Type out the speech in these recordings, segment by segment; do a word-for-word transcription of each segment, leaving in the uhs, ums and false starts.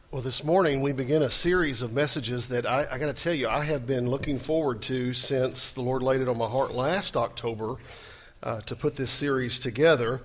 Well, this morning we begin a series of messages that I, I got to tell you, I have been looking forward to since the Lord laid it on my heart last October uh, to put this series together.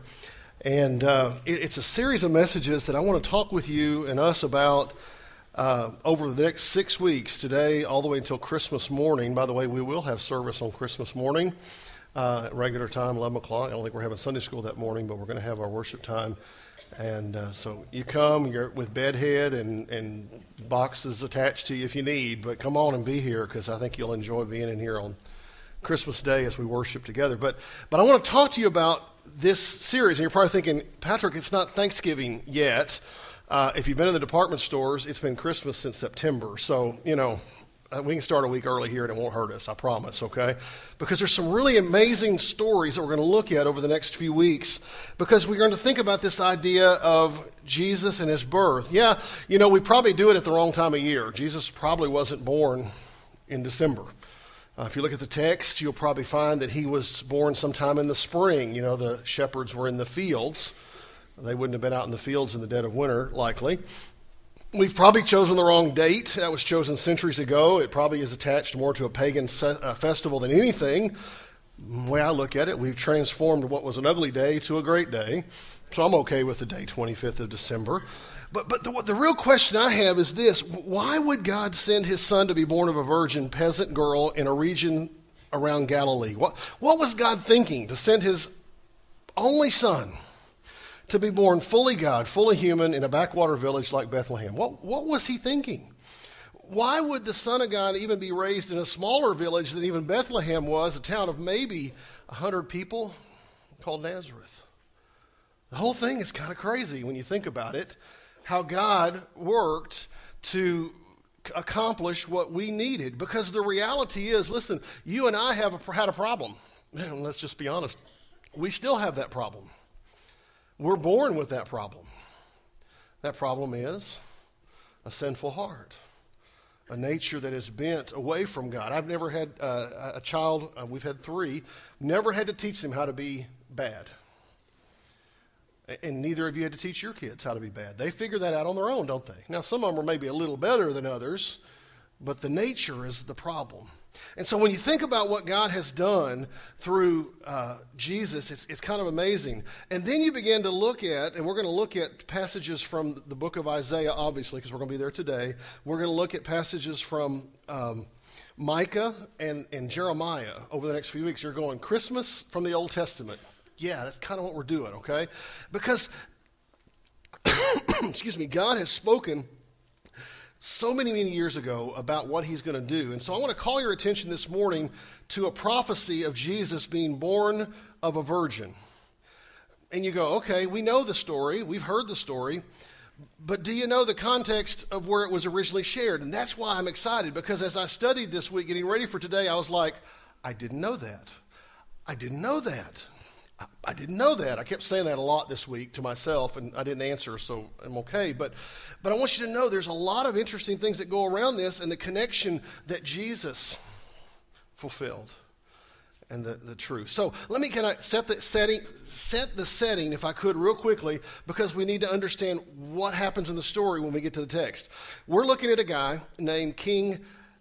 And uh, it, it's a series of messages that I want to talk with you and us about uh, over the next six weeks, today all the way until Christmas morning. By the way, we will have service on Christmas morning uh, at regular time, eleven o'clock. I don't think we're having Sunday school that morning, but we're going to have our worship time. And uh, so you come, you're with bedhead and, and boxes attached to you if you need, but come on and be here because I think you'll enjoy being in here on Christmas Day as we worship together. But but I want to talk to you about this series, and you're probably thinking, Patrick, it's not Thanksgiving yet. Uh, if you've been in the department stores, it's been Christmas since September. So, you know, we can start a week early here and it won't hurt us, I promise, okay? Because there's some really amazing stories that we're going to look at over the next few weeks because we're going to think about this idea of Jesus and his birth. Yeah, you know, we probably do it at the wrong time of year. Jesus probably wasn't born in December. Uh, if you look at the text, you'll probably find that he was born sometime in the spring. You know, the shepherds were in the fields. They wouldn't have been out in the fields in the dead of winter, likely. We've probably chosen the wrong date. That was chosen centuries ago. It probably is attached more to a pagan se- uh, festival than anything. The way I look at it, we've transformed what was an ugly day to a great day. So I'm okay with the day twenty-fifth of December. But but the, the real question I have is this. Why would God send his son to be born of a virgin peasant girl in a region around Galilee? What, what was God thinking to send his only son to be born fully God, fully human in a backwater village like Bethlehem? What, what was he thinking? Why would the Son of God even be raised in a smaller village than even Bethlehem was, a town of maybe one hundred people called Nazareth? The whole thing is kind of crazy when you think about it, how God worked to accomplish what we needed. Because the reality is, listen, you and I have a, had a problem. And let's just be honest. We still have that problem. We're born with that problem. That problem is a sinful heart, a nature that is bent away from God. I've never had uh, a child, uh, we've had three, never had to teach them how to be bad. And neither of you had to teach your kids how to be bad. They figure that out on their own, don't they? Now, some of them are maybe a little better than others, but the nature is the problem. And so when you think about what God has done through uh, Jesus, it's, it's kind of amazing. And then you begin to look at, and we're going to look at passages from the book of Isaiah, obviously, because we're going to be there today. We're going to look at passages from um, Micah and, and Jeremiah over the next few weeks. You're going, Christmas from the Old Testament. Yeah, that's kind of what we're doing, okay? Because, excuse me, God has spoken so many, many years ago about what he's going to do. And so I want to call your attention this morning to a prophecy of Jesus being born of a virgin. And you go, okay, we know the story. We've heard the story. But do you know the context of where it was originally shared? And that's why I'm excited, because as I studied this week, getting ready for today, I was like, I didn't know that. I didn't know that. I, I didn't know that. I kept saying that a lot this week to myself, and I didn't answer, so I'm okay. But but I want you to know there's a lot of interesting things that go around this and the connection that Jesus fulfilled and the, the truth. So let me kind of set the setting, set the setting, if I could, real quickly, because we need to understand what happens in the story when we get to the text. We're looking at a guy named King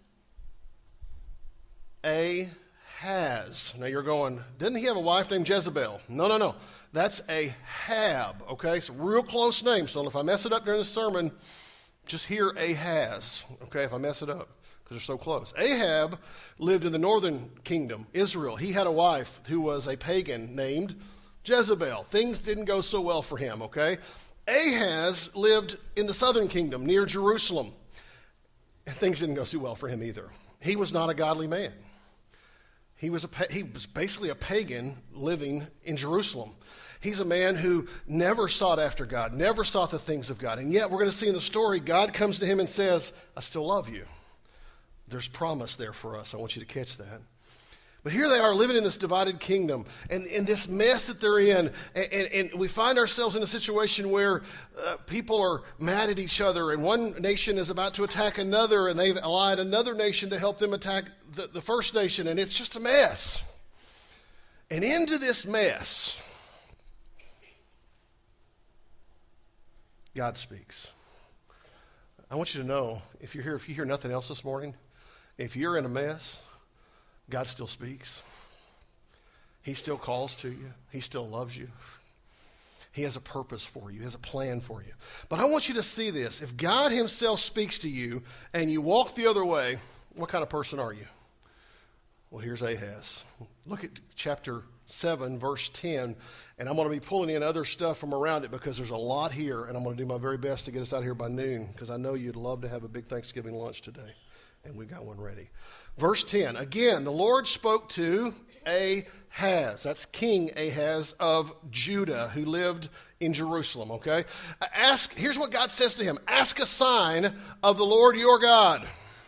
Ahaz. Now you're going, didn't he have a wife named Jezebel? No, no, no. That's Ahab, okay? It's a real close name. So if I mess it up during the sermon, just hear Ahaz, okay, if I mess it up, because they're so close. Ahab lived in the northern kingdom, Israel. He had a wife who was a pagan named Jezebel. Things didn't go so well for him, okay? Ahaz lived in the southern kingdom near Jerusalem. Things didn't go so well for him either. He was not a godly man. He was, a, he was basically a pagan living in Jerusalem. He's a man who never sought after God, never sought the things of God. And yet, we're going to see in the story, God comes to him and says, I still love you. There's promise there for us. I want you to catch that. But here they are living in this divided kingdom and in this mess that they're in. And, and, and we find ourselves in a situation where uh, people are mad at each other, and one nation is about to attack another, and they've allied another nation to help them attack the, the first nation, and it's just a mess. And into this mess, God speaks. I want you to know, if you're here, if you hear nothing else this morning, if you're in a mess, God still speaks. He still calls to you. He still loves you. He has a purpose for you. He has a plan for you. But I want you to see this. If God himself speaks to you and you walk the other way, what kind of person are you? Well, here's Ahaz. Look at chapter seven, verse ten, and I'm going to be pulling in other stuff from around it because there's a lot here, and I'm going to do my very best to get us out of here by noon because I know you'd love to have a big Thanksgiving lunch today, and we've got one ready. Verse ten, again, the Lord spoke to Ahaz. That's King Ahaz of Judah who lived in Jerusalem, okay? Ask, here's what God says to him. Ask a sign of the Lord your God.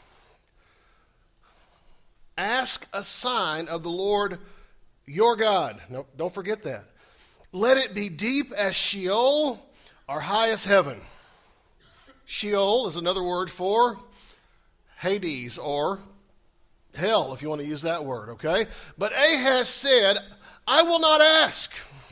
Ask a sign of the Lord your God. No, don't forget that. Let it be deep as Sheol or high as heaven. Sheol is another word for Hades or hell, if you want to use that word, okay? But Ahaz said, I will not ask,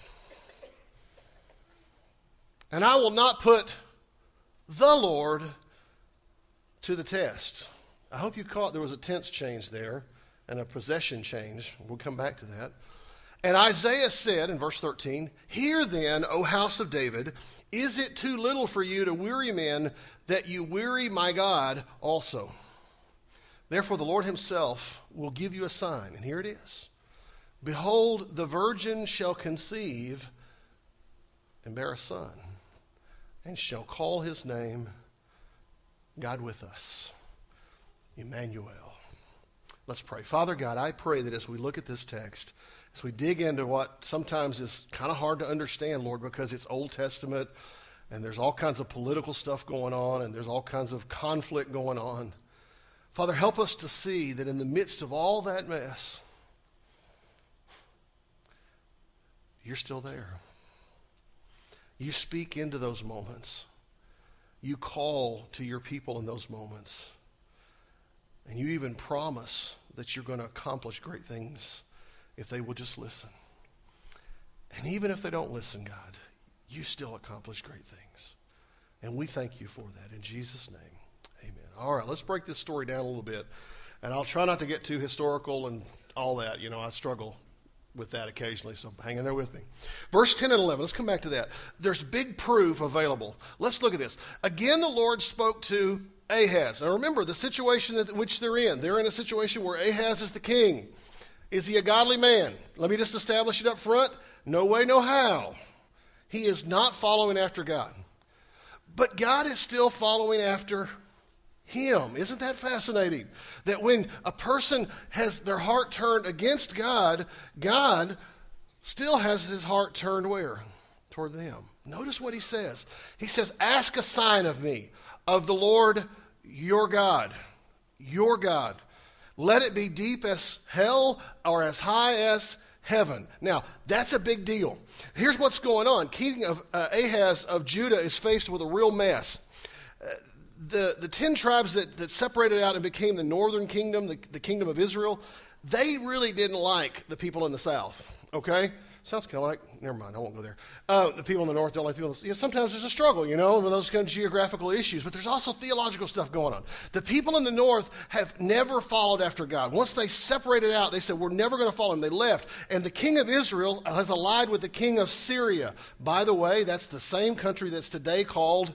and I will not put the Lord to the test. I hope you caught there was a tense change there and a possession change. We'll come back to that. And Isaiah said in verse thirteen, hear then, O house of David, is it too little for you to weary men that you weary my God also? Therefore the Lord himself will give you a sign, and here it is. Behold, the virgin shall conceive and bear a son, and shall call his name God with us, Emmanuel. Let's pray. Father God, I pray that as we look at this text, as we dig into what sometimes is kind of hard to understand, Lord, because it's Old Testament, and there's all kinds of political stuff going on, and there's all kinds of conflict going on. Father, help us to see that in the midst of all that mess, you're still there. You speak into those moments. You call to your people in those moments. And you even promise that you're going to accomplish great things if they will just listen. And even if they don't listen, God, you still accomplish great things. And we thank you for that in Jesus' name. Amen. All right, let's break this story down a little bit. And I'll try not to get too historical and all that. You know, I struggle with that occasionally, so hang in there with me. Verse ten and eleven, let's come back to that. There's big proof available. Let's look at this. Again, the Lord spoke to Ahaz. Now remember the situation in which they're in. They're in a situation where Ahaz is the king. Is he a godly man? Let me just establish it up front. No way, no how. He is not following after God. But God is still following after him. Isn't that fascinating? That when a person has their heart turned against God, God still has his heart turned where? Toward them. Notice what he says. He says, ask a sign of me, of the Lord your God. Your God. Let it be deep as hell or as high as heaven. Now, that's a big deal. Here's what's going on. King of uh, Ahaz of Judah is faced with a real mess. Uh, the, the ten tribes that, that separated out and became the northern kingdom, the, the kingdom of Israel, they really didn't like the people in the south, okay? Sounds kind of like, never mind, I won't go there. Uh, the people in the north don't like the people in the south. You know, sometimes there's a struggle, you know, with those kind of geographical issues, but there's also theological stuff going on. The people in the north have never followed after God. Once they separated out, they said, we're never going to follow him. They left. And the king of Israel has allied with the king of Syria. By the way, that's the same country that's today called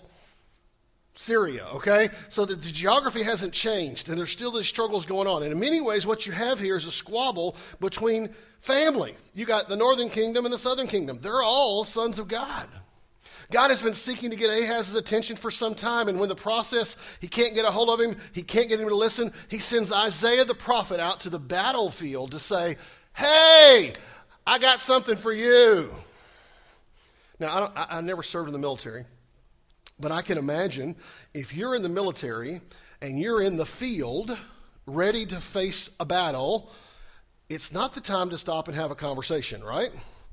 Syria, okay? So the, the geography hasn't changed, and there's still these struggles going on. And in many ways, what you have here is a squabble between family. You got the northern kingdom and the southern kingdom. They're all sons of God. God has been seeking to get Ahaz's attention for some time, and when the process, he can't get a hold of him, he can't get him to listen, he sends Isaiah the prophet out to the battlefield to say, hey, I got something for you. Now, I, don't, I, I never served in the military. But I can imagine if you're in the military and you're in the field ready to face a battle, it's not the time to stop and have a conversation, right?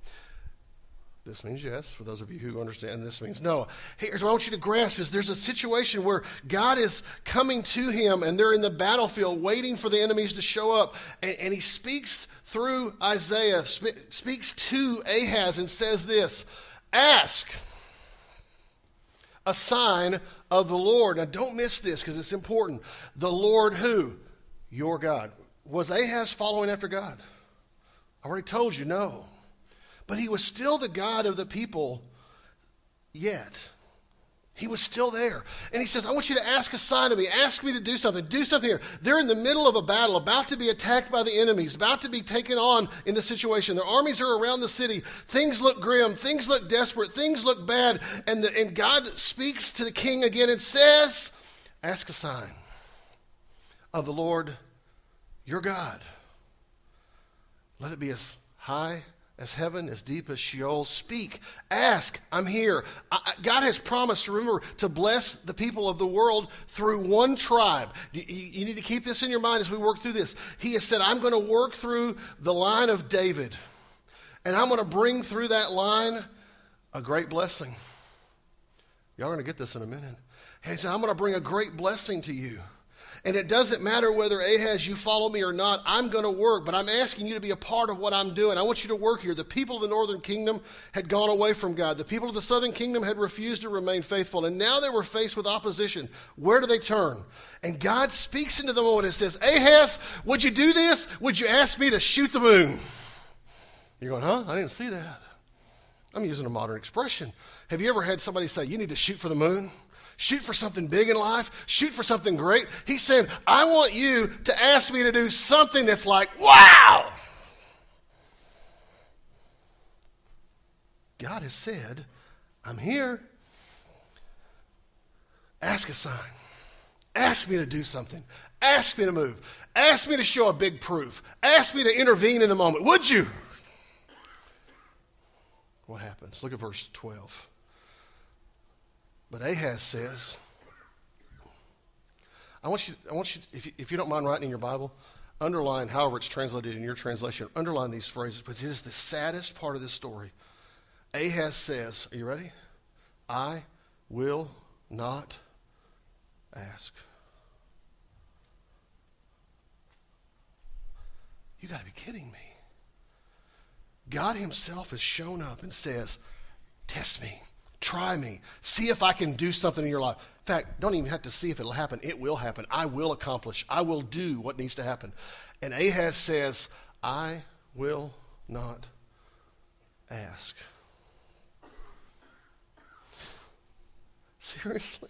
This means yes. For those of you who understand, this means no. Here's what I want you to grasp is there's a situation where God is coming to him and they're in the battlefield waiting for the enemies to show up. And, and he speaks through Isaiah, sp- speaks to Ahaz and says this, ask. a sign of the Lord. Now, don't miss this because it's important. The Lord who? Your God. Was Ahaz following after God? I already told you, no. But he was still the God of the people yet. He was still there. And he says, I want you to ask a sign of me. Ask me to do something. Do something here. They're in the middle of a battle, about to be attacked by the enemies, about to be taken on in the situation. Their armies are around the city. Things look grim. Things look desperate. Things look bad. And, the, and God speaks to the king again and says, ask a sign of the Lord your God. Let it be as high as heaven, as deep as Sheol. Speak, ask, I'm here. I, God has promised, remember, to bless the people of the world through one tribe. You, you need to keep this in your mind as we work through this. He has said, I'm going to work through the line of David, and I'm going to bring through that line a great blessing. Y'all are going to get this in a minute. He said, I'm going to bring a great blessing to you. And it doesn't matter whether, Ahaz, you follow me or not. I'm going to work, but I'm asking you to be a part of what I'm doing. I want you to work here. The people of the northern kingdom had gone away from God. The people of the southern kingdom had refused to remain faithful. And now they were faced with opposition. Where do they turn? And God speaks into the moment and says, Ahaz, would you do this? Would you ask me to shoot the moon? You're going, huh? I didn't see that. I'm using a modern expression. Have you ever had somebody say, you need to shoot for the moon? Shoot for something big in life. Shoot for something great. He said, I want you to ask me to do something that's like, wow. God has said, I'm here. Ask a sign. Ask me to do something. Ask me to move. Ask me to show a big proof. Ask me to intervene in the moment. Would you? What happens? Look at verse twelve. But Ahaz says, I want you, I want you if, you, if you don't mind writing in your Bible, underline, however it's translated in your translation, underline these phrases, because it is the saddest part of this story. Ahaz says, are you ready? I will not ask. You got to be kidding me. God himself has shown up and says, test me. Try me. See if I can do something in your life. In fact, don't even have to see if it'll happen. It will happen. I will accomplish. I will do what needs to happen. And Ahaz says, I will not ask. Seriously?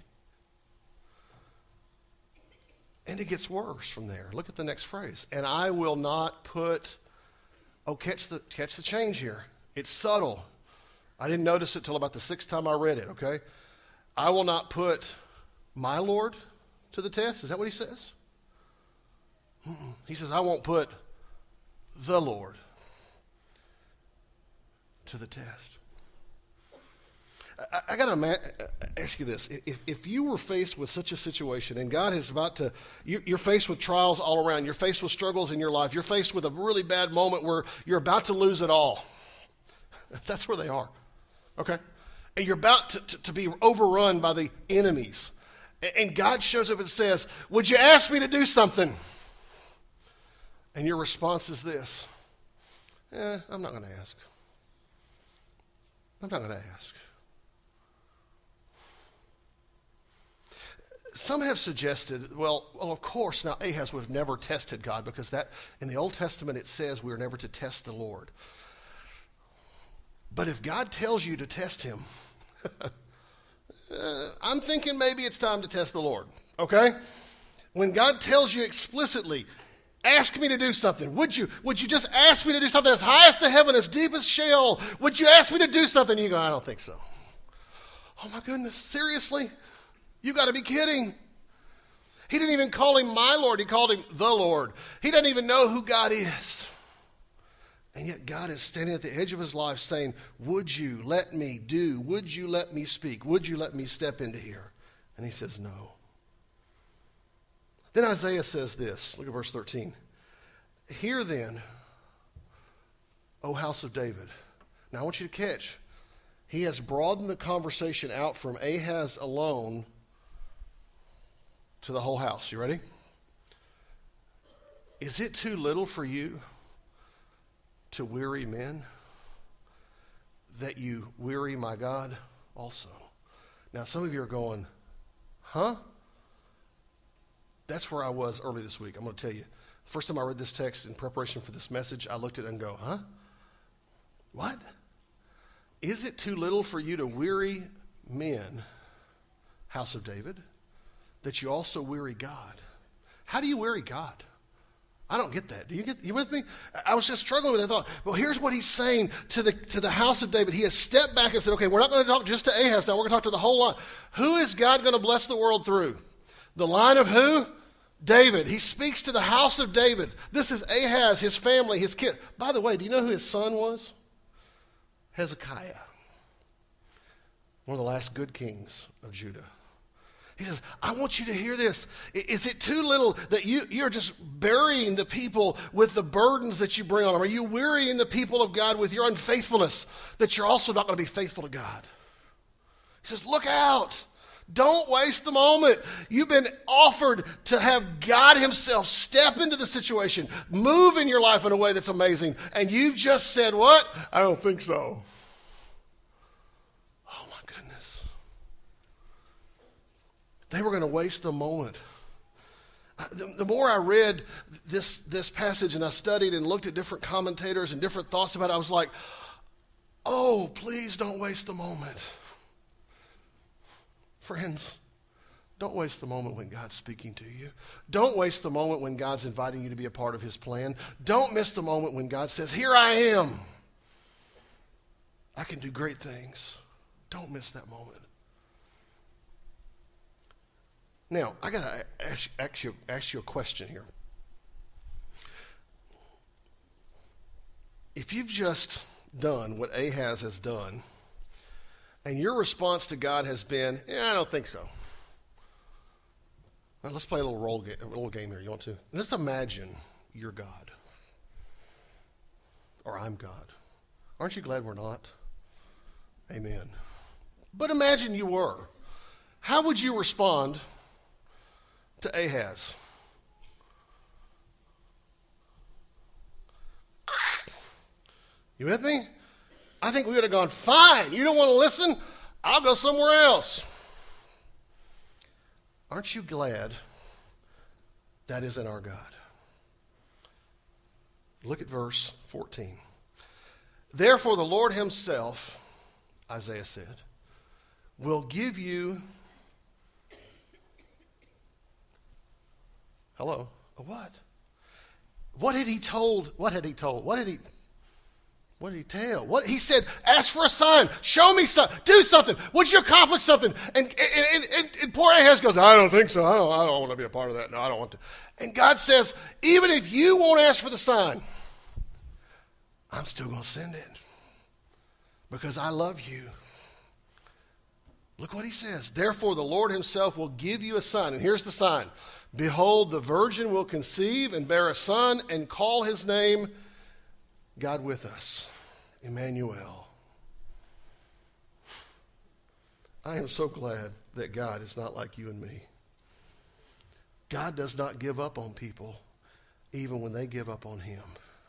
And it gets worse from there. Look at the next phrase. And I will not put, oh, catch the, catch the change here. It's subtle. I didn't notice it till about the sixth time I read it, okay? I will not put my Lord to the test. Is that what he says? Mm-mm. He says, I won't put the Lord to the test. I, I got to ma- ask you this. If, if you were faced with such a situation and God is about to, you, you're faced with trials all around, you're faced with struggles in your life, you're faced with a really bad moment where you're about to lose it all. That's where they are. Okay? And you're about to, to, to be overrun by the enemies. And God shows up and says, would you ask me to do something? And your response is this. Eh, I'm not going to ask. I'm not going to ask. Some have suggested, well, well, of course, now Ahaz would have never tested God because that in the Old Testament it says we are never to test the Lord. But if God tells you to test him, uh, I'm thinking maybe it's time to test the Lord, okay? When God tells you explicitly, ask me to do something, would you would you just ask me to do something as high as the heaven, as deep as Sheol? Would you ask me to do something? You go, I don't think so. Oh my goodness, seriously? You got to be kidding. He didn't even call him my Lord, he called him the Lord. He doesn't even know who God is. And yet God is standing at the edge of his life saying, would you let me do? Would you let me speak? Would you let me step into here? And he says, no. Then Isaiah says this. Look at verse thirteen. Hear then, O house of David. Now I want you to catch. He has broadened the conversation out from Ahaz alone to the whole house. You ready? Is it too little for you to weary men, that you weary my God also? Now, some of you are going, huh? That's where I was early this week. I'm going to tell you. The first time I read this text in preparation for this message, I looked at it and go, huh? What? Is it too little for you to weary men, house of David, that you also weary God? How do you weary God? I don't get that. Do you get, you with me? I was just struggling with it. I thought, well, here's what he's saying to the to the house of David. He has stepped back and said, okay, we're not going to talk just to Ahaz now. We're going to talk to the whole line. Who is God going to bless the world through? The line of who? David. He speaks to the house of David. This is Ahaz, his family, his kid. By the way, do you know who his son was? Hezekiah. One of the last good kings of Judah. He says, I want you to hear this. Is it too little that you, you're just burying the people with the burdens that you bring on them? Are you wearying the people of God with your unfaithfulness that you're also not going to be faithful to God? He says, look out. Don't waste the moment. You've been offered to have God himself step into the situation, move in your life in a way that's amazing. And you've just said, what? I don't think so. They were going to waste the moment. The, the more I read this, this passage and I studied and looked at different commentators and different thoughts about it, I was like, oh, please don't waste the moment. Friends, don't waste the moment when God's speaking to you. Don't waste the moment when God's inviting you to be a part of his plan. Don't miss the moment when God says, here I am. I can do great things. Don't miss that moment. Now, I got to ask, ask, you, ask you a question here. If you've just done what Ahaz has done, and your response to God has been, yeah, I don't think so. Now, let's play a little role game, a little game here. You want to? Let's imagine you're God. Or I'm God. Aren't you glad we're not? Amen. But imagine you were. How would you respond to Ahaz? You with me? I think we would have gone, fine, you don't want to listen? I'll go somewhere else. Aren't you glad that isn't our God? Look at verse fourteen. Therefore the Lord himself, Isaiah said, will give you Hello? A what? What had he told? What had he told? What did he What did he tell? What he said, ask for a sign. Show me something. Do something. Would you accomplish something? And, and, and, and poor Ahaz goes, I don't think so. I don't, I don't want to be a part of that. No, I don't want to. And God says, even if you won't ask for the sign, I'm still going to send it because I love you. Look what he says. Therefore, the Lord himself will give you a sign. And here's the sign. Behold, the virgin will conceive and bear a son and call his name God with us, Emmanuel. I am so glad that God is not like you and me. God does not give up on people even when they give up on him.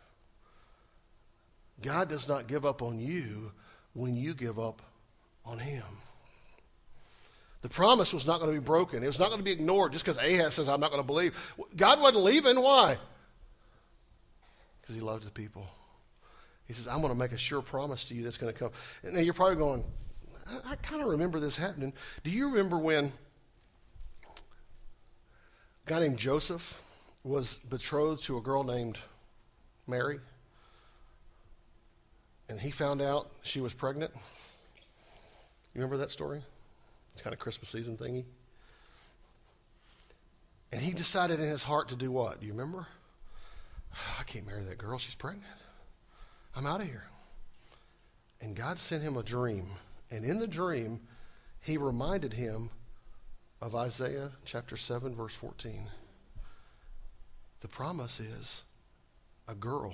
God does not give up on you when you give up on him. The promise was not going to be broken. It was not going to be ignored just because Ahaz says, I'm not going to believe. God wasn't leaving. Why? Because he loved the people. He says, I'm going to make a sure promise to you that's going to come. And now you're probably going, I, I kind of remember this happening. Do you remember when a guy named Joseph was betrothed to a girl named Mary? And he found out she was pregnant? You remember that story? It's kind of Christmas season thingy. And he decided in his heart to do what? Do you remember? Oh, I can't marry that girl. She's pregnant. I'm out of here. And God sent him a dream. And in the dream, he reminded him of Isaiah chapter seven, verse fourteen. The promise is a girl,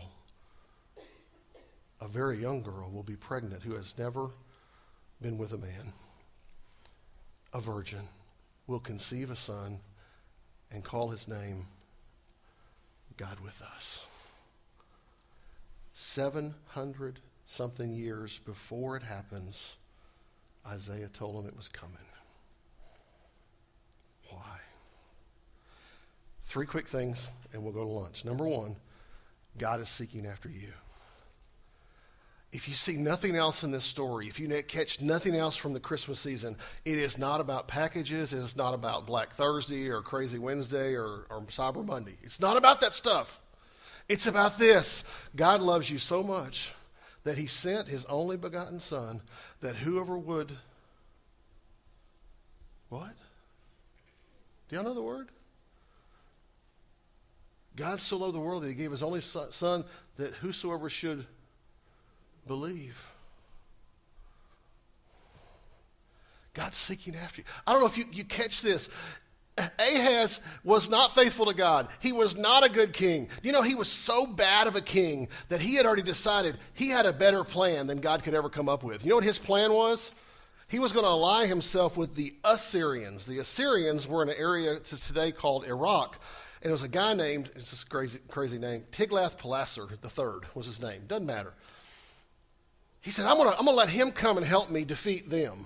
a very young girl, will be pregnant who has never been with a man. A virgin will conceive a son and call his name God with us. Seven hundred something years before it happens, Isaiah told him it was coming. Why? Three quick things, and we'll go to lunch. Number one, God is seeking after you. If you see nothing else in this story, if you catch nothing else from the Christmas season, it is not about packages. It is not about Black Thursday or Crazy Wednesday or, or Cyber Monday. It's not about that stuff. It's about this. God loves you so much that he sent his only begotten Son, that whoever would, what? Do y'all know the word? God so loved the world that he gave his only Son, that whosoever should believe. God's seeking after you. I don't know if you, you catch this. Ahaz was not faithful to God. He was not a good king. You know, he was so bad of a king that he had already decided he had a better plan than God could ever come up with. You know what his plan was? He was going to ally himself with the Assyrians. The Assyrians were in an area today called Iraq. And it was a guy named, it's this crazy, crazy name, Tiglath-Pileser the third was his name. Doesn't matter. He said, I'm going to I'm going to let him come and help me defeat them.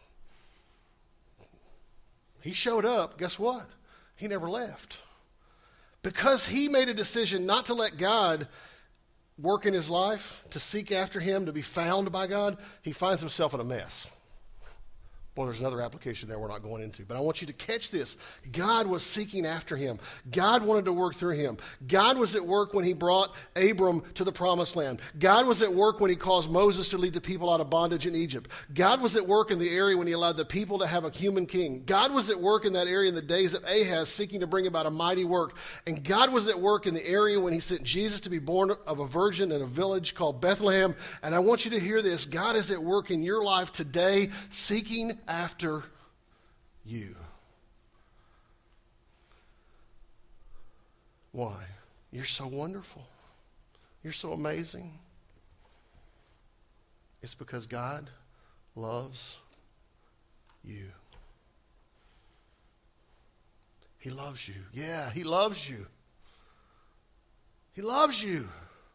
He showed up. Guess what? He never left. Because he made a decision not to let God work in his life, to seek after him, to be found by God, he finds himself in a mess. Boy, there's another application there we're not going into. But I want you to catch this. God was seeking after him. God wanted to work through him. God was at work when he brought Abram to the promised land. God was at work when he caused Moses to lead the people out of bondage in Egypt. God was at work in the area when he allowed the people to have a human king. God was at work in that area in the days of Ahaz, seeking to bring about a mighty work. And God was at work in the area when he sent Jesus to be born of a virgin in a village called Bethlehem. And I want you to hear this. God is at work in your life today, seeking after you. Why? You're so wonderful. You're so amazing. It's because God loves you. He loves you. Yeah, he loves you. He loves you.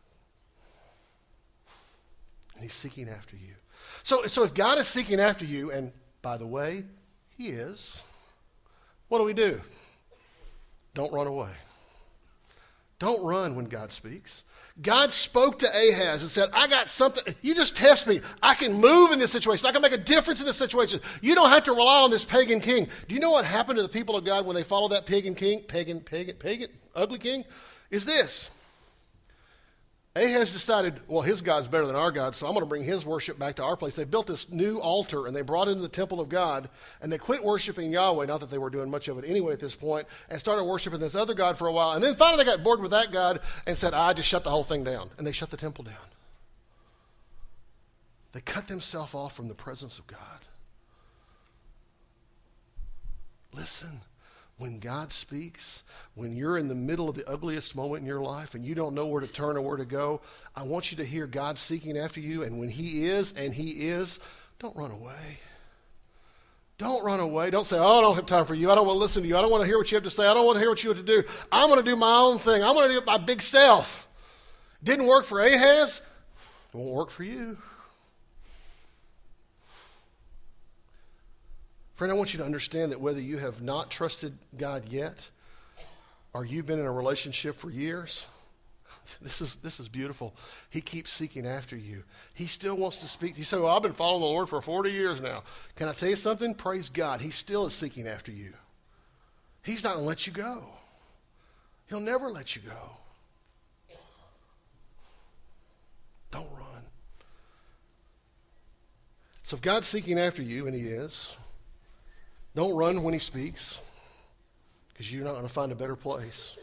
And he's seeking after you. So, so if God is seeking after you, and by the way, he is, what do we do? Don't run away. Don't run when God speaks. God spoke to Ahaz and said, I got something. You just test me. I can move in this situation. I can make a difference in this situation. You don't have to rely on this pagan king. Do you know what happened to the people of God when they followed that pagan king, pagan, pagan, pagan, ugly king? Is this. Ahaz decided, well, his God's better than our God, so I'm going to bring his worship back to our place. They built this new altar, and they brought it into the temple of God, and they quit worshiping Yahweh, not that they were doing much of it anyway at this point, and started worshiping this other God for a while. And then finally they got bored with that God and said, I just shut the whole thing down. And they shut the temple down. They cut themselves off from the presence of God. Listen. When God speaks, when you're in the middle of the ugliest moment in your life and you don't know where to turn or where to go, I want you to hear God seeking after you. And when he is, and he is, don't run away. Don't run away. Don't say, oh, I don't have time for you. I don't want to listen to you. I don't want to hear what you have to say. I don't want to hear what you have to do. I'm going to do my own thing. I'm going to do it my big self. Didn't work for Ahaz. It won't work for you. Friend, I want you to understand that whether you have not trusted God yet or you've been in a relationship for years, this is this is beautiful. He keeps seeking after you. He still wants to speak. You say, well, I've been following the Lord for forty years now. Can I tell you something? Praise God. He still is seeking after you. He's not going to let you go. He'll never let you go. Don't run. So if God's seeking after you, and he is, don't run when he speaks, because you're not going to find a better place.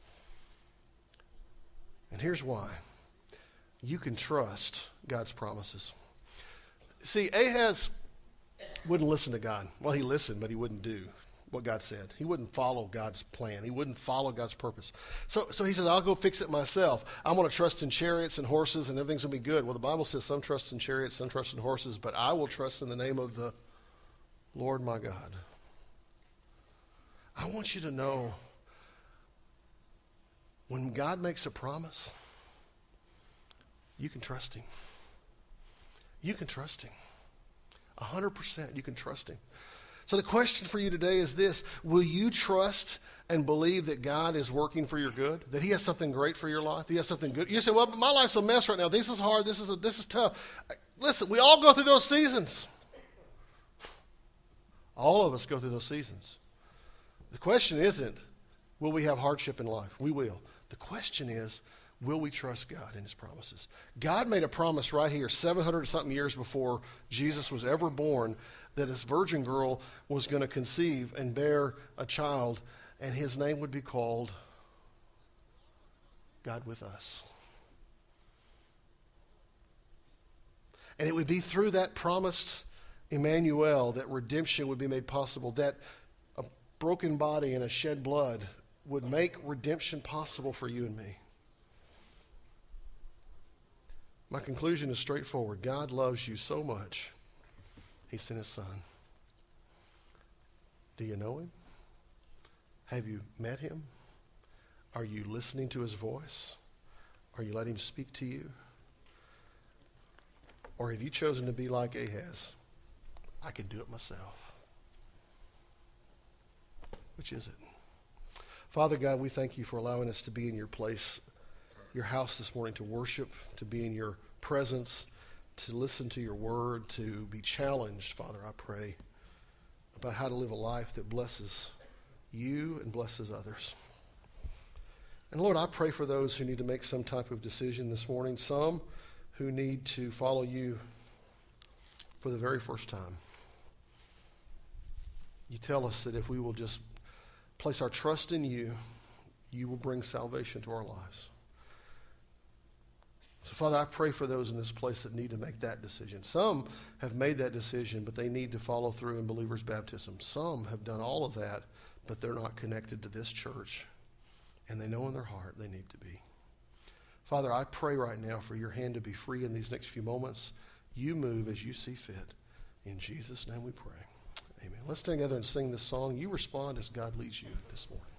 And here's why. You can trust God's promises. See, Ahaz wouldn't listen to God. Well, he listened, but he wouldn't do what God said. He wouldn't follow God's plan. He wouldn't follow God's purpose. So, so he says, I'll go fix it myself. I'm going to trust in chariots and horses, and everything's going to be good. Well, the Bible says some trust in chariots, some trust in horses, but I will trust in the name of the Lord my God. I want you to know, when God makes a promise, you can trust him. You can trust him. A hundred percent you can trust him. So the question for you today is this: will you trust and believe that God is working for your good, that he has something great for your life, he has something good? You say, well, but my life's a mess right now. This is hard. This is, a, this is tough. Listen, we all go through those seasons. All of us go through those seasons. The question isn't, will we have hardship in life? We will. The question is, will we trust God and his promises? God made a promise right here, seven hundred something years before Jesus was ever born, that this virgin girl was going to conceive and bear a child, and his name would be called God with us. And it would be through that promised Emmanuel that redemption would be made possible, that a broken body and a shed blood would make redemption possible for you and me. My conclusion is straightforward. God loves you so much, he sent his son. Do you know him? Have you met him? Are you listening to his voice? Are you letting him speak to you? Or have you chosen to be like Ahaz? I can do it myself. Which is it? Father God, we thank you for allowing us to be in your place, your house this morning, to worship, to be in your presence, to listen to your word, to be challenged, Father, I pray, about how to live a life that blesses you and blesses others. And Lord, I pray for those who need to make some type of decision this morning, some who need to follow you for the very first time. You tell us that if we will just place our trust in you, you will bring salvation to our lives. So, Father, I pray for those in this place that need to make that decision. Some have made that decision, but they need to follow through in believers' baptism. Some have done all of that, but they're not connected to this church, and they know in their heart they need to be. Father, I pray right now for your hand to be free in these next few moments. You move as you see fit. In Jesus' name we pray. Amen. Let's stand together and sing this song. You respond as God leads you this morning.